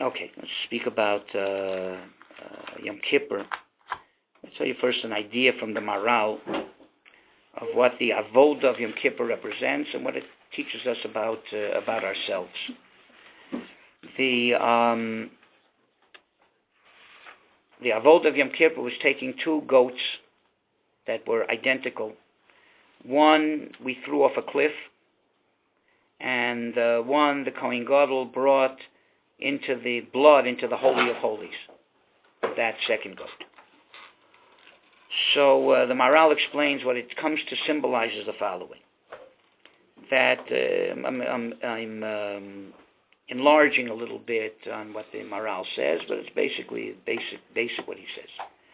Okay, let's speak about Yom Kippur. I'll tell you first an idea from the Maharal of what the Avodah of Yom Kippur represents and what it teaches us about ourselves. The Avodah of Yom Kippur was taking two goats that were identical. One we threw off a cliff, and one the Kohen Gadol brought into the blood, into the Holy of Holies, that second goat. So the Maharal explains what it comes to symbolize is the following. That I'm enlarging a little bit on what the Maharal says, but it's basically basic what he says.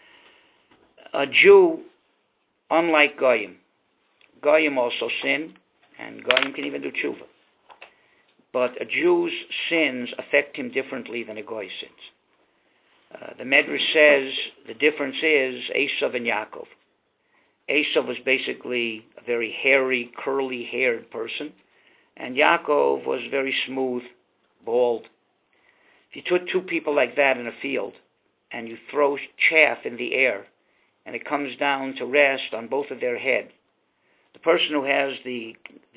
A Jew, unlike Goyim also sin, and Goyim can even do tshuva. But a Jew's sins affect him differently than a Goy's sins. The Medrash says the difference is Esav and Yaakov. Esav was basically a very hairy, curly-haired person, and Yaakov was very smooth, bald. If you took two people like that in a field, and you throw chaff in the air, and it comes down to rest on both of their head, the person who has the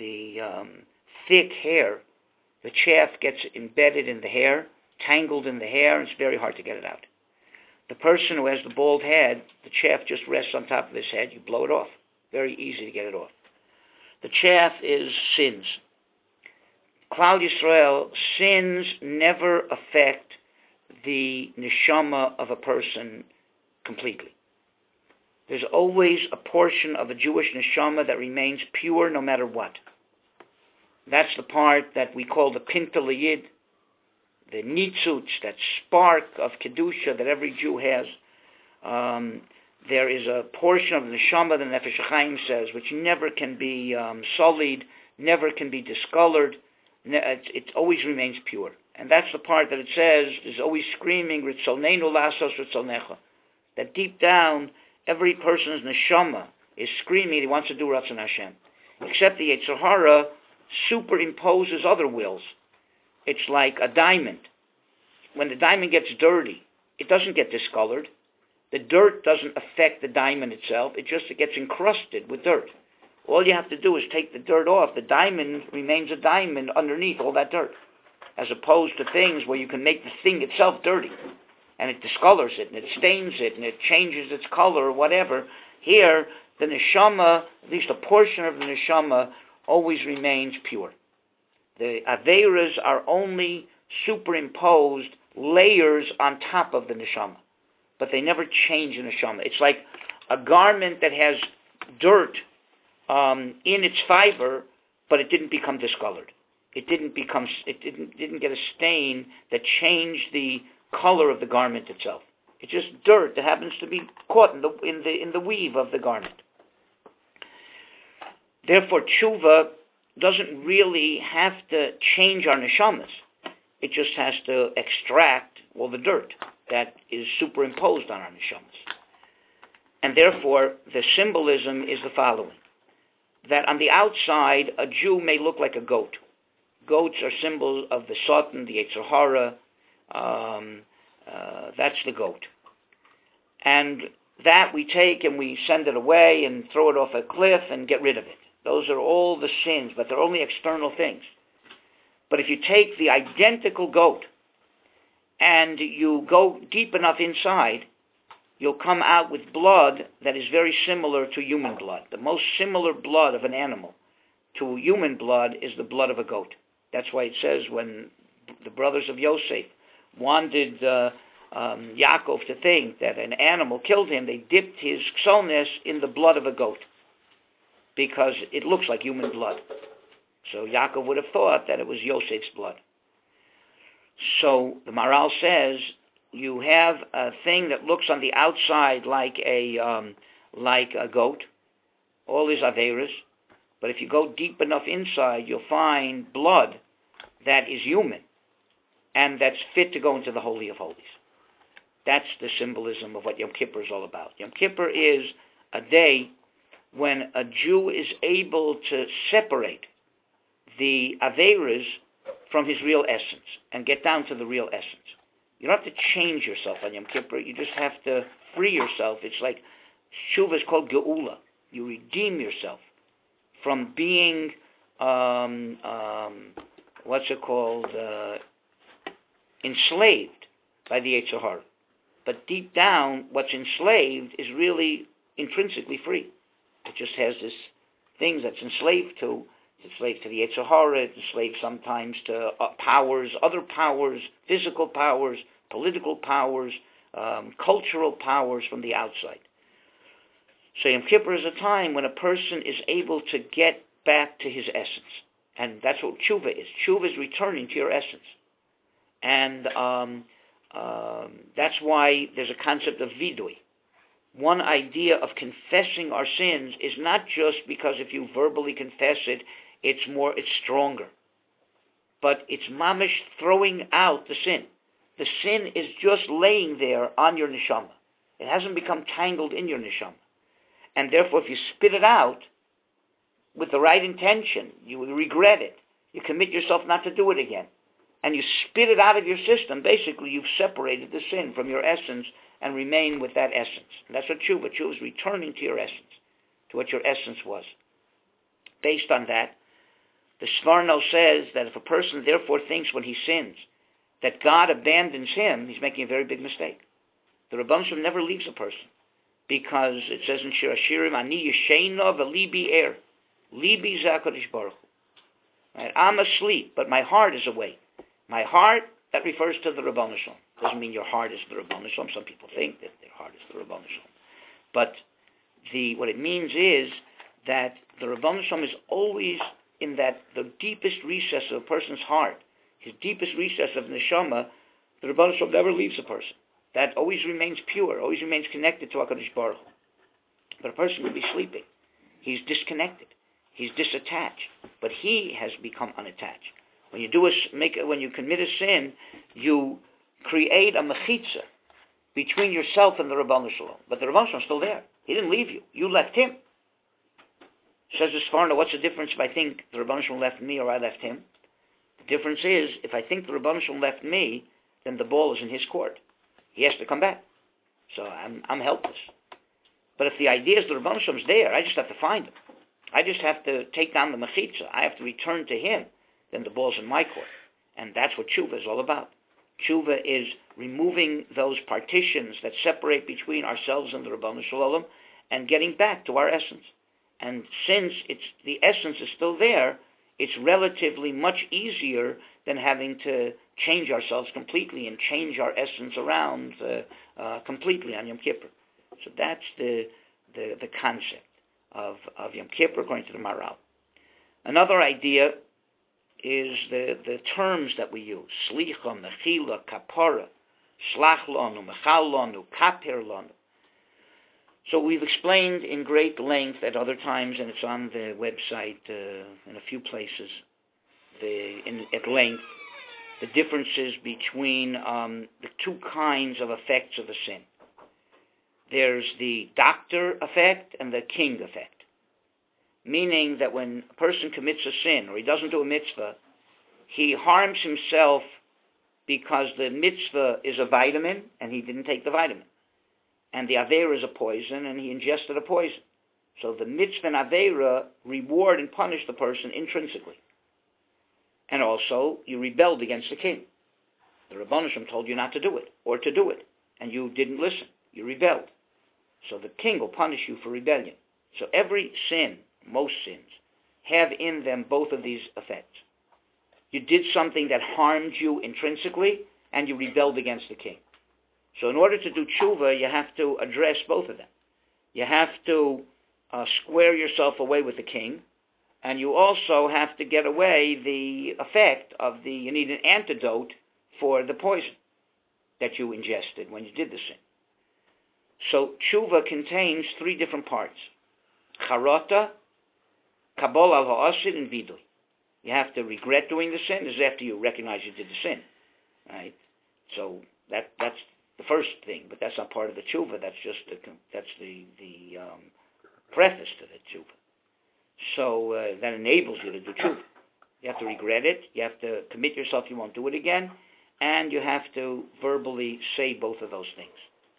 thick hair, the chaff gets embedded in the hair, tangled in the hair, and it's very hard to get it out. The person who has the bald head, the chaff just rests on top of his head, you blow it off. Very easy to get it off. The chaff is sins. Klal Yisrael, sins never affect the neshama of a person completely. There's always a portion of a Jewish neshama that remains pure no matter what. That's the part that we call the Pinta L'Yid, the nitzutz, that spark of Kedusha that every Jew has. There is a portion of the neshama, the Nefesh HaChaim says, which never can be sullied, never can be discolored. It always remains pure. And that's the part that it says is always screaming, Ritzolneinu lasos ritzolnecha. That deep down, every person's neshama is screaming he wants to do Ratzon Hashem. Except the Yetzer Hara superimposes other wills. It's like a diamond. When the diamond gets dirty, it doesn't get discolored. The dirt doesn't affect the diamond itself. It gets encrusted with dirt. All you have to do is take the dirt off. The diamond remains a diamond underneath all that dirt. As opposed to things where you can make the thing itself dirty. And it discolors it, and it stains it, and it changes its color or whatever. Here, the neshama, at least a portion of the neshama, always remains pure. The Aveiras are only superimposed layers on top of the neshama. But they never change the neshama. It's like a garment that has dirt in its fiber, but it didn't become discolored. It didn't get a stain that changed the color of the garment itself. It's just dirt that happens to be caught in the weave of the garment. Therefore, tshuva doesn't really have to change our neshamas. It just has to extract all the dirt that is superimposed on our neshamas. And therefore, the symbolism is the following. That on the outside, a Jew may look like a goat. Goats are symbols of the Satan, the Yetzer Hara. That's the goat. And that we take and we send it away and throw it off a cliff and get rid of it. Those are all the sins, but they're only external things. But if you take the identical goat and you go deep enough inside, you'll come out with blood that is very similar to human blood. The most similar blood of an animal to human blood is the blood of a goat. That's why it says when the brothers of Yosef wanted Yaakov to think that an animal killed him, they dipped his ksolnes in the blood of a goat because it looks like human blood. So Yaakov would have thought that it was Yosef's blood. So the Maharal says you have a thing that looks on the outside like a goat, all is Aveiras, but if you go deep enough inside, you'll find blood that is human and that's fit to go into the Holy of Holies. That's the symbolism of what Yom Kippur is all about. Yom Kippur is a day when a Jew is able to separate the Aveiras from his real essence and get down to the real essence. You don't have to change yourself on Yom Kippur. You just have to free yourself. It's like Tshuva is called Geula. You redeem yourself from being, enslaved by the Yetzer Hara. But deep down, what's enslaved is really intrinsically free. It just has this thing that's enslaved to. It's enslaved to the Yetzer Hara. It's enslaved sometimes to powers, other powers, physical powers, political powers, cultural powers from the outside. So Yom Kippur is a time when a person is able to get back to his essence. And that's what tshuva is. Tshuva is returning to your essence. And that's why there's a concept of vidui. One idea of confessing our sins is not just because if you verbally confess it, it's stronger. But it's mamish throwing out the sin. The sin is just laying there on your neshama. It hasn't become tangled in your neshama. And therefore, if you spit it out with the right intention, you will regret it. You commit yourself not to do it again. And you spit it out of your system. Basically, you've separated the sin from your essence and remain with that essence. And that's what tshuva. Tshuva is returning to your essence, to what your essence was. Based on that, the Sforno says that if a person therefore thinks when he sins that God abandons him, he's making a very big mistake. The Rebbeinu Shalom never leaves a person. Because it says in Shir Hashirim, Ani Yeshena v'libi er. Libi ze HaKadosh Baruch Hu. Right? I'm asleep, but my heart is awake. My heart, that refers to the Rebbeinu Shalom. Doesn't mean your heart is the Rebbeinu Shalom. Some people think that their heart is the Rebbeinu Shalom. But what it means is that the Rebbeinu Shalom is always in the deepest recess of a person's heart, his deepest recess of neshama. The Rebbeinu Shalom never leaves a person. That always remains pure, always remains connected to HaKadosh Baruch Hu. But a person could be sleeping. He's disconnected. He's disattached. But he has become unattached. When you commit a sin, you create a mechitza between yourself and the Rebbeinu Shalom. But the Rebbeinu Shalom is still there. He didn't leave you. You left him. Says the Sforno, what's the difference if I think the Rebbeinu Shalom left me or I left him? The difference is, if I think the Rebbeinu Shalom left me, then the ball is in his court. He has to come back. So I'm helpless. But if the idea is the Rebbeinu Shalom is there, I just have to find him. I just have to take down the mechitza. I have to return to him. Then the ball's in my court. And that's what tshuva is all about. Tshuva is removing those partitions that separate between ourselves and the Rebbeinu Shalom and getting back to our essence. And since the essence is still there, it's relatively much easier than having to change ourselves completely and change our essence around completely on Yom Kippur. So that's the concept of Yom Kippur according to the Maharal. Another idea is the terms that we use. Slicha, Mechila, Kapara, Slach Lanu, Mechal Lanu, Kaper Lanu. So we've explained in great length at other times, and it's on the website in a few places, at length, the differences between the two kinds of effects of a sin. There's the doctor effect and the king effect. Meaning that when a person commits a sin, or he doesn't do a mitzvah, he harms himself because the mitzvah is a vitamin, and he didn't take the vitamin. And the Aveira is a poison, and he ingested a poison. So the mitzvah and Aveira reward and punish the person intrinsically. And also, you rebelled against the king. The Rebbeinu Shalom told you not to do it, or to do it, and you didn't listen. You rebelled. So the king will punish you for rebellion. So every sin, most sins, have in them both of these effects. You did something that harmed you intrinsically, and you rebelled against the king. So in order to do tshuva, you have to address both of them. You have to square yourself away with the king, and you also have to get away the effect of you need an antidote for the poison that you ingested when you did the sin. So tshuva contains three different parts. Charata, kabol al ha'asid, and vidui. You have to regret doing the sin. This is after you recognize you did the sin. Right? So that's the first thing, but that's not part of the tshuva. That's just the preface to the tshuva. So that enables you to do tshuva. You have to regret it. You have to commit yourself. You won't do it again, and you have to verbally say both of those things.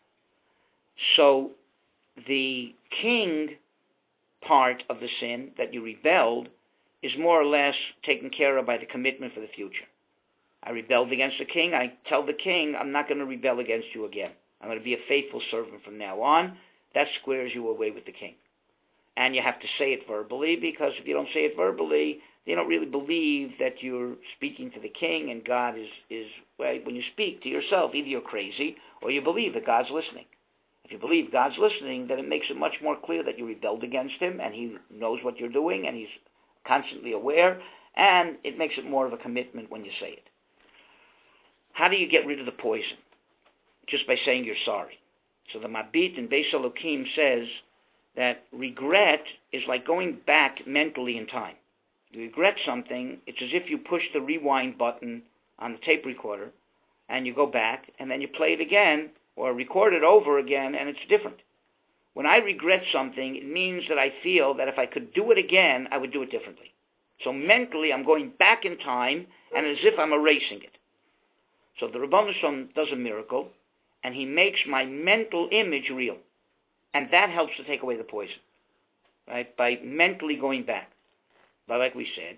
So the king part of the sin that you rebelled is more or less taken care of by the commitment for the future. I rebelled against the king. I tell the king, I'm not going to rebel against you again. I'm going to be a faithful servant from now on. That squares you away with the king. And you have to say it verbally, because if you don't say it verbally, they don't really believe that you're speaking to the king, and God is well, when you speak to yourself, either you're crazy or you believe that God's listening. If you believe God's listening, then it makes it much more clear that you rebelled against him, and he knows what you're doing, and he's constantly aware, and it makes it more of a commitment when you say it. How do you get rid of the poison? Just by saying you're sorry. So the Mabit in Beis Elokim says that regret is like going back mentally in time. You regret something, it's as if you push the rewind button on the tape recorder, and you go back, and then you play it again, or record it over again, and it's different. When I regret something, it means that I feel that if I could do it again, I would do it differently. So mentally, I'm going back in time, and as if I'm erasing it. So the Rebbeinu Shalom does a miracle, and he makes my mental image real. And that helps to take away the poison, right? By mentally going back. But like we said,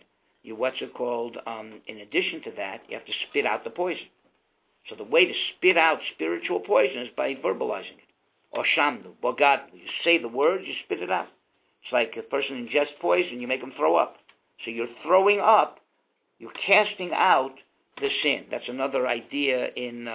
in addition to that, you have to spit out the poison. So the way to spit out spiritual poison is by verbalizing it. Or shamnu, bogadnu. You say the words, you spit it out. It's like a person ingests poison, you make them throw up. So you're throwing up, you're casting out the sin. That's another idea in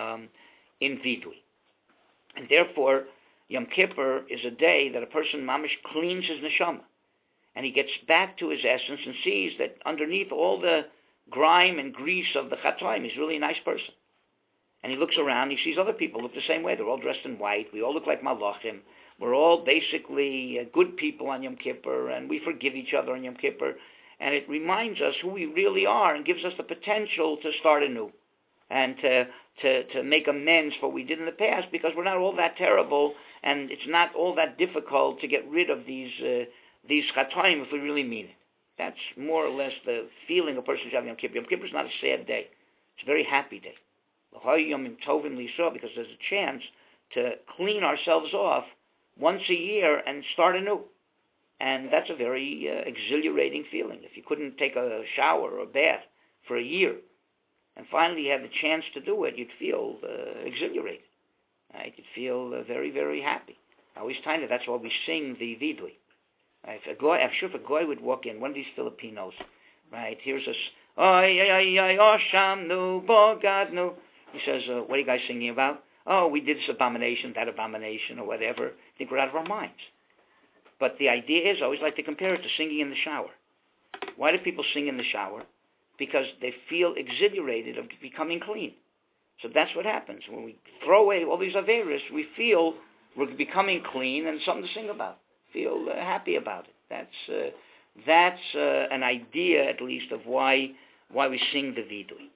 Vidui. And therefore, Yom Kippur is a day that a person mamish cleans his neshama. And he gets back to his essence and sees that underneath all the grime and grease of the Chatoim, he's really a nice person. And he looks around, he sees other people look the same way. They're all dressed in white. We all look like malachim. We're all basically good people on Yom Kippur, and we forgive each other on Yom Kippur. And it reminds us who we really are and gives us the potential to start anew and to make amends for what we did in the past, because we're not all that terrible, and it's not all that difficult to get rid of these chatoim if we really mean it. That's more or less the feeling a person should have on Yom Kippur. Yom Kippur is not a sad day. It's a very happy day. Because there's a chance to clean ourselves off once a year and start anew. And that's a very exhilarating feeling. If you couldn't take a shower or a bath for a year, and finally you had the chance to do it, you'd feel exhilarated. Right? You'd feel very, very happy. I always tell you that's why we sing the Vidui. Right? I'm sure if a guy would walk in, one of these Filipinos, right, here's us, oy, oy, oy, oy, shamnu, bogadnu. He says, what are you guys singing about? Oh, we did this abomination, that abomination, or whatever. I think we're out of our minds. But the idea is, I always like to compare it to singing in the shower. Why do people sing in the shower? Because they feel exhilarated of becoming clean. So that's what happens. When we throw away all these averas, we feel we're becoming clean and something to sing about. Feel happy about it. That's an idea, at least, of why we sing the Vidui.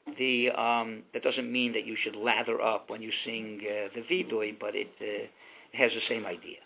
That doesn't mean that you should lather up when you sing the Vidui, but it has the same idea.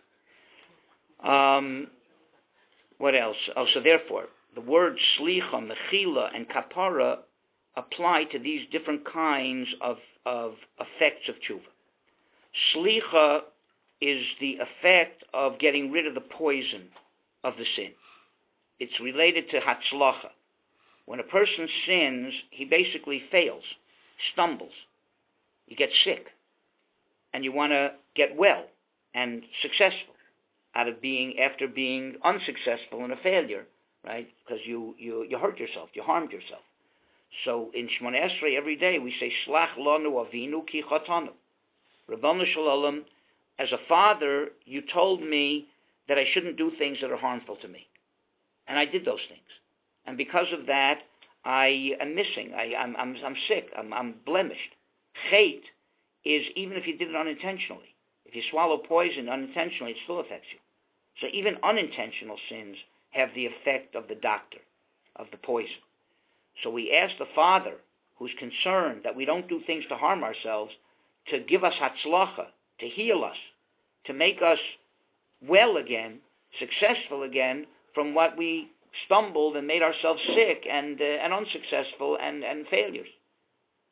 What else? So therefore, the words slicha, mechila, and kapara apply to these different kinds of effects of tshuva. Slicha is the effect of getting rid of the poison of the sin. It's related to hatzlacha. When a person sins, he basically fails, stumbles. You get sick, and you want to get well and successful after being unsuccessful and a failure, right? Because you hurt yourself, you harmed yourself. So in Shmoneh Esrei every day we say Shlach lanu avinu ki chatanu. Ribono shel olam, as a father, you told me that I shouldn't do things that are harmful to me, and I did those things. And because of that, I am missing. I'm sick. I'm blemished. Chait is even if you did it unintentionally. If you swallow poison unintentionally, it still affects you. So even unintentional sins have the effect of the doctor, of the poison. So we ask the Father, who's concerned that we don't do things to harm ourselves, to give us hatzlacha, to heal us, to make us well again, successful again, from what we stumbled and made ourselves sick and unsuccessful and failures.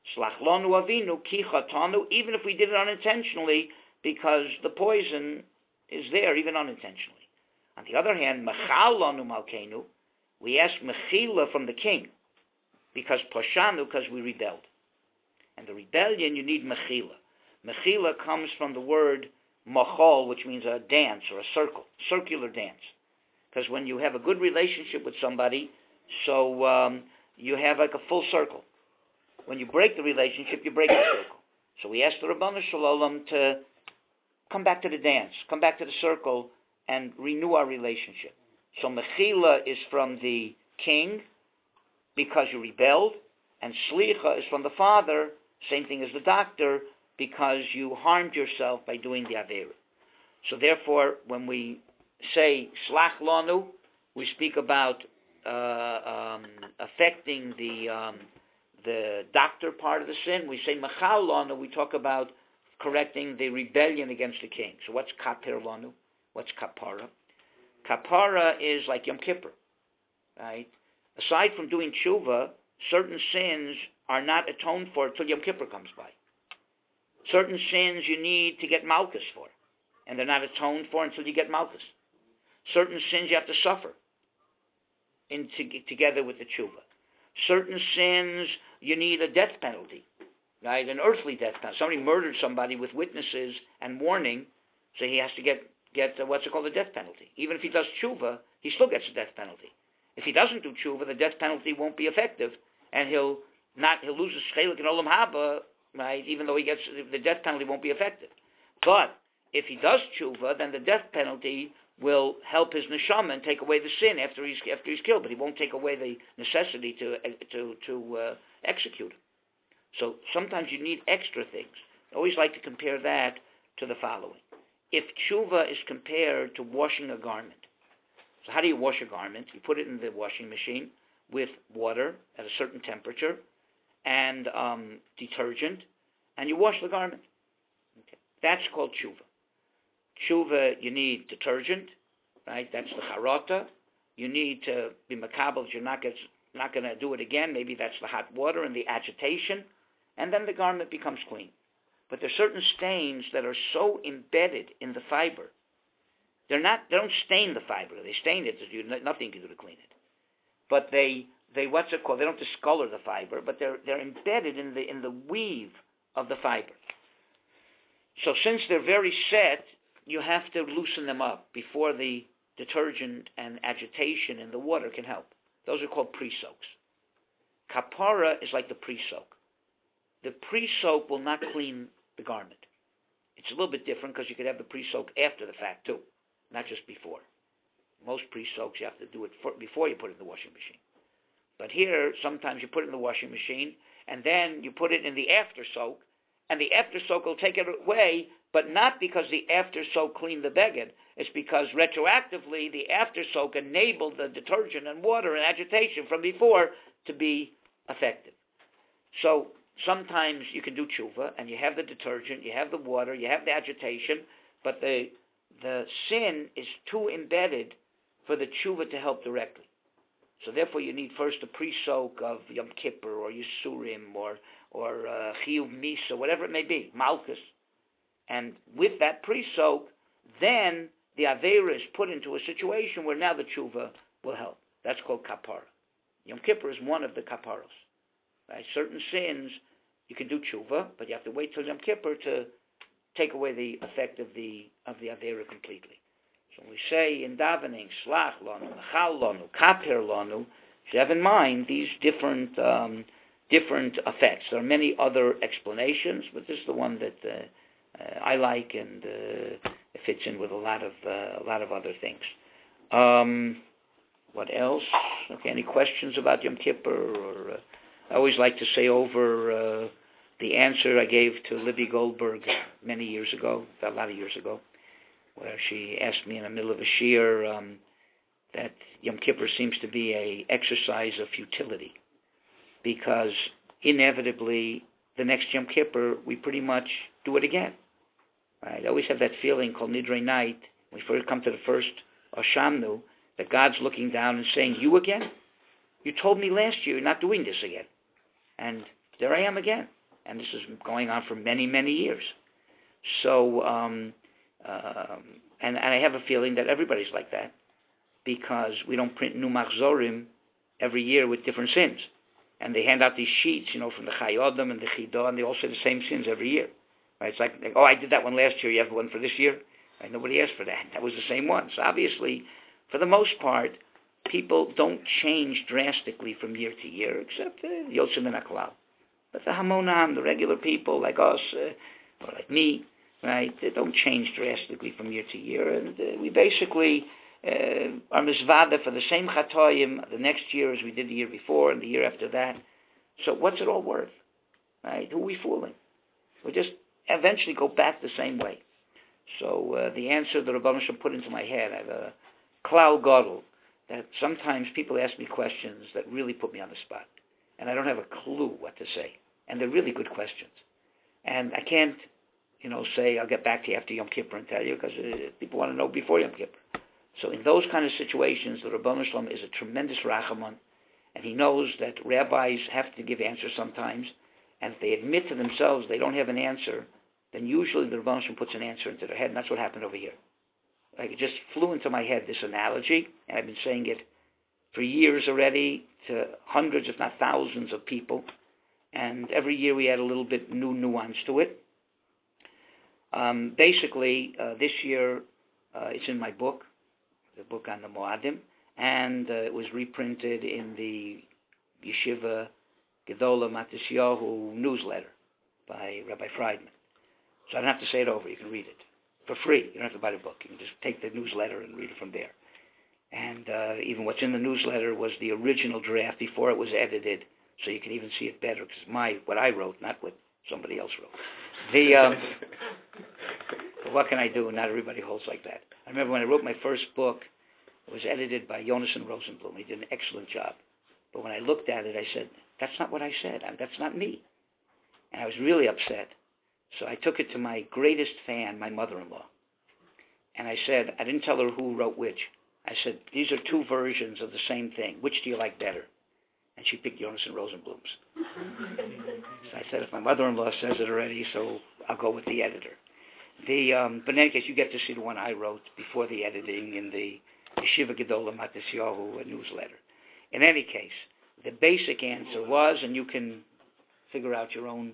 Slach lanu avinu ki chatanu, even if we did it unintentionally, because the poison is there, even unintentionally. On the other hand, mechal lanu malkeinu, we ask mechila from the king, because poshanu, because we rebelled. And the rebellion, you need mechila. Mechila comes from the word machol, which means a dance or a circle, circular dance. Because when you have a good relationship with somebody, so you have like a full circle. When you break the relationship, you break the circle. So we ask the Rabbanu Shalom to come back to the dance, come back to the circle, and renew our relationship. So mechila is from the king, because you rebelled, and slicha is from the father, same thing as the doctor, because you harmed yourself by doing the avera. So therefore, when we say slach lanu, we speak about affecting the doctor part of the sin. We say machal lanu, we talk about correcting the rebellion against the king. So what's kaper lanu? What's kapara? Kapara is like Yom Kippur, right? Aside from doing tshuva, certain sins are not atoned for until Yom Kippur comes by. Certain sins you need to get malchus for, and they're not atoned for until you get malchus. Certain sins you have to suffer together with the tshuva. Certain sins you need a death penalty, right? An earthly death penalty. Somebody murdered somebody with witnesses and warning, so he has to get what's it called, a death penalty. Even if he does tshuva, he still gets a death penalty. If he doesn't do tshuva, the death penalty won't be effective, and he'll lose his chelik in olam haba, right? Even though the death penalty won't be effective. But if he does tshuva, then the death penalty will help his neshama and take away the sin after he's killed, but he won't take away the necessity to execute him. So sometimes you need extra things. I always like to compare that to the following. If tshuva is compared to washing a garment, so how do you wash a garment? You put it in the washing machine with water at a certain temperature and detergent, and you wash the garment. Okay. That's called tshuva. Tshuva, you need detergent, right? That's the charata. You need to be makabel. You're not going to do it again. Maybe that's the hot water and the agitation, and then the garment becomes clean. But there's certain stains that are so embedded in the fiber. They don't stain the fiber. They stain it. Nothing you can do to clean it. But they what's it called? They don't discolor the fiber, but they're embedded in the weave of the fiber. So since they're very set, you have to loosen them up before the detergent and agitation in the water can help. Those are called pre-soaks. Kapara is like the pre-soak. The pre-soak will not clean the garment. It's a little bit different because you could have the pre-soak after the fact too, not just before. Most pre-soaks you have to do it before you put it in the washing machine. But here, sometimes you put it in the washing machine, and then you put it in the after soak, and the after soak will take it away, but not because the after soak cleaned the beged. It's because retroactively the after soak enabled the detergent and water and agitation from before to be effective. So sometimes you can do tshuva, and you have the detergent, you have the water, you have the agitation, but the sin is too embedded for the tshuva to help directly. So therefore you need first a pre-soak of Yom Kippur or Yisurim or Chiyuv Misa, whatever it may be, Malchus. And with that pre-soak, then the Aveira is put into a situation where now the tshuva will help. That's called kapara. Yom Kippur is one of the kaparos. Right? Certain sins, you can do tshuva, but you have to wait till Yom Kippur to take away the effect of the Aveira completely. So when we say in davening, slach lanu, machal lanu, kaper lanu, you have in mind these different effects. There are many other explanations, but this is the one that I like, and it fits in with a lot of other things. What else? Okay, any questions about Yom Kippur? Or I always like to say over the answer I gave to Libby Goldberg many years ago, a lot of years ago, where she asked me in the middle of a shir that Yom Kippur seems to be an exercise of futility, because inevitably the next Yom Kippur we pretty much do it again. Right? I always have that feeling called Nidrei night, when we first come to the first Oshamnu, that God's looking down and saying, "You again? You told me last year you're not doing this again." And there I am again. and this is going on for many, many years. So, and I have a feeling that everybody's like that, because we don't print new machzorim every year with different sins. And they hand out these sheets, from the Chai Adam and the Chidah, and they all say the same sins every year. Right? It's like, oh, I did that one last year, you have one for this year? Right? Nobody asked for that. That was the same one. So obviously, for the most part, people don't change drastically from year to year, except Yotzim and Aklal. But the Hamonam, the regular people like us, or like me, right, they don't change drastically from year to year. And we basically are mizvada for the same chatoyim the next year as we did the year before and the year after that. So what's it all worth? Right? Who are we fooling? We just eventually go back the same way. So the answer that Rabbanan Shalom put into my head, I have a klal gadol, that sometimes people ask me questions that really put me on the spot, and I don't have a clue what to say. And they're really good questions. And I can't, say I'll get back to you after Yom Kippur and tell you, because people want to know before Yom Kippur. So in those kind of situations, the Rabbanan Shalom is a tremendous rachamon, and he knows that rabbis have to give answers sometimes, and if they admit to themselves they don't have an answer, then usually the Rabbanan Shalom puts an answer into their head, and that's what happened over here. Like, it just flew into my head, this analogy, and I've been saying it for years already to hundreds, if not thousands of people, and every year we add a little bit new nuance to it. Basically, this year, it's in my book, the book on the Moadim, and it was reprinted in the Yeshiva Gedola Matisyahu newsletter by Rabbi Friedman. So I don't have to say it over, you can read it for free. You don't have to buy the book. You can just take the newsletter and read it from there. And even what's in the newsletter was the original draft before it was edited, so you can even see it better, because what I wrote, not what somebody else wrote. What can I do? Not everybody holds like that. I remember when I wrote my first book, it was edited by Yonason Rosenblum. He did an excellent job. But when I looked at it, I said, that's not what I said. That's not me. And I was really upset. So I took it to my greatest fan, my mother-in-law. And I said, I didn't tell her who wrote which. I said, these are two versions of the same thing. Which do you like better? And she picked Yonason Rosenblum's. So I said, if my mother-in-law says it already, so I'll go with the editor. But in any case, you get to see the one I wrote before the editing in the Yeshiva Gedola Matisyahu newsletter. In any case, the basic answer was, and you can figure out your own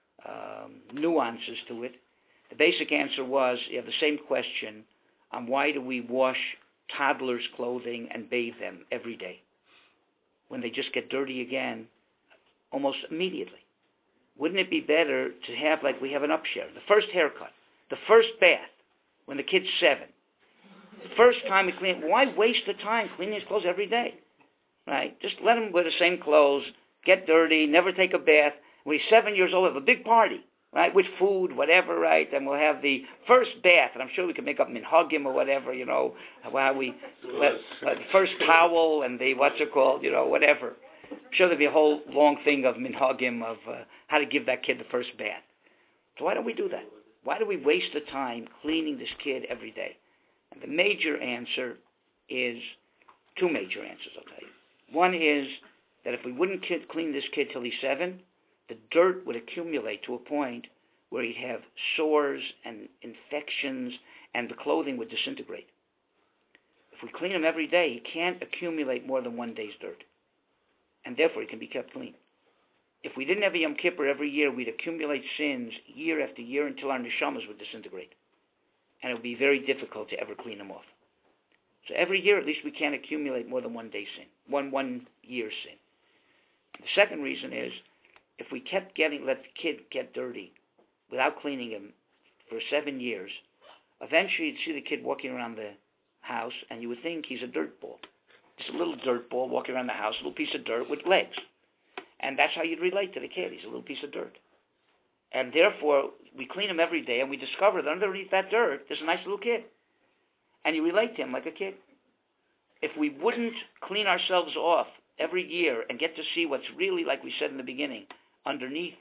nuances to it, the basic answer was, you have the same question on why do we wash toddlers' clothing and bathe them every day when they just get dirty again almost immediately? Wouldn't it be better to have, like we have an upshare, the first haircut, the first bath, when the kid's 7. The first time we clean, why waste the time cleaning his clothes every day? Right? Just let him wear the same clothes, get dirty, never take a bath. When he's 7 years old, have a big party, right, with food, whatever, right? And we'll have the first bath, and I'm sure we can make up minhagim or whatever, how we, the first towel and the, whatever. I'm sure there'll be a whole long thing of minhagim of how to give that kid the first bath. So why don't we do that? Why do we waste the time cleaning this kid every day? And the major answer is, two major answers, I'll tell you. One is that if we wouldn't clean this kid till he's 7, the dirt would accumulate to a point where he'd have sores and infections, and the clothing would disintegrate. If we clean him every day, he can't accumulate more than 1 day's dirt, and therefore he can be kept clean. If we didn't have a Yom Kippur every year, we'd accumulate sins year after year until our neshamas would disintegrate. And it would be very difficult to ever clean them off. So every year, at least, we can't accumulate more than 1 day's sin, one year's sin. The second reason is, if we kept let the kid get dirty without cleaning him for 7 years, eventually you'd see the kid walking around the house, and you would think he's a dirt ball. Just a little dirt ball walking around the house, a little piece of dirt with legs. And that's how you'd relate to the kid. He's a little piece of dirt. And therefore, we clean him every day, and we discover that underneath that dirt, there's a nice little kid. And you relate to him like a kid. If we wouldn't clean ourselves off every year and get to see what's really, like we said in the beginning, underneath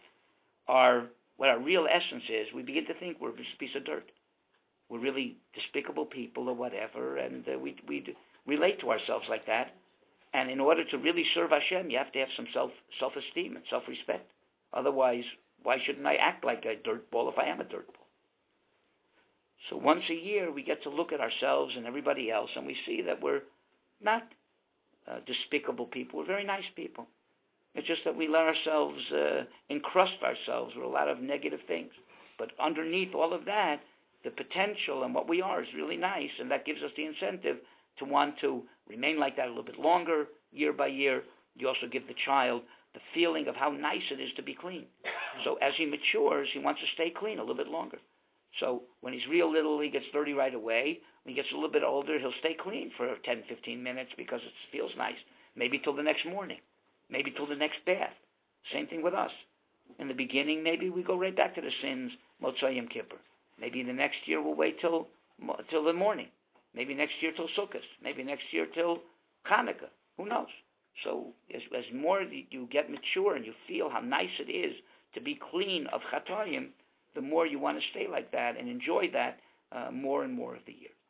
what our real essence is, we begin to think we're just a piece of dirt. We're really despicable people or whatever, and we relate to ourselves like that. And in order to really serve Hashem, you have to have some self-esteem and self-respect. Otherwise, Why shouldn't I act like a dirt ball if I am a dirt ball? So once a year, we get to look at ourselves and everybody else, and we see that we're not despicable people. We're very nice people. It's just that we let ourselves encrust ourselves with a lot of negative things. But underneath all of that, the potential and what we are is really nice, and that gives us the incentive to want to remain like that a little bit longer, year by year. You also give the child the feeling of how nice it is to be clean. So as he matures, he wants to stay clean a little bit longer. So when he's real little, he gets dirty right away. When he gets a little bit older, he'll stay clean for 10, 15 minutes because it feels nice. Maybe till the next morning. Maybe till the next bath. Same thing with us. In the beginning, maybe we go right back to the sins, Motzei Yom Kippur. Maybe the next year we'll wait till the morning. Maybe next year till Sukkot. Maybe next year till Hanukkah. Who knows? So as more you get mature and you feel how nice it is to be clean of Chatayim, the more you want to stay like that and enjoy that more and more of the year.